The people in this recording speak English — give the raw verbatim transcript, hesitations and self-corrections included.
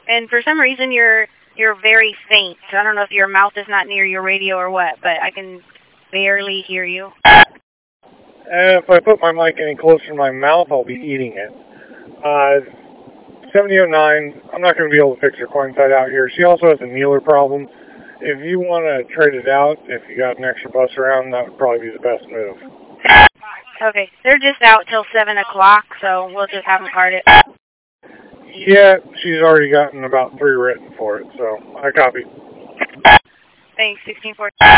And for some reason, you're you're very faint. So I don't know if your mouth is not near your radio or what, but I can barely hear you. And if I put my mic any closer to my mouth, I'll be eating it. Uh, seventy oh nine, I'm not going to be able to fix her coin side out here. She also has a kneeler problem. If you want to trade it out, if you got an extra bus around, that would probably be the best move. Okay, they're just out till seven o'clock, so we'll just have them card it. Yeah, she's already gotten about three written for it, so I copy. Thanks, sixteen fourteen.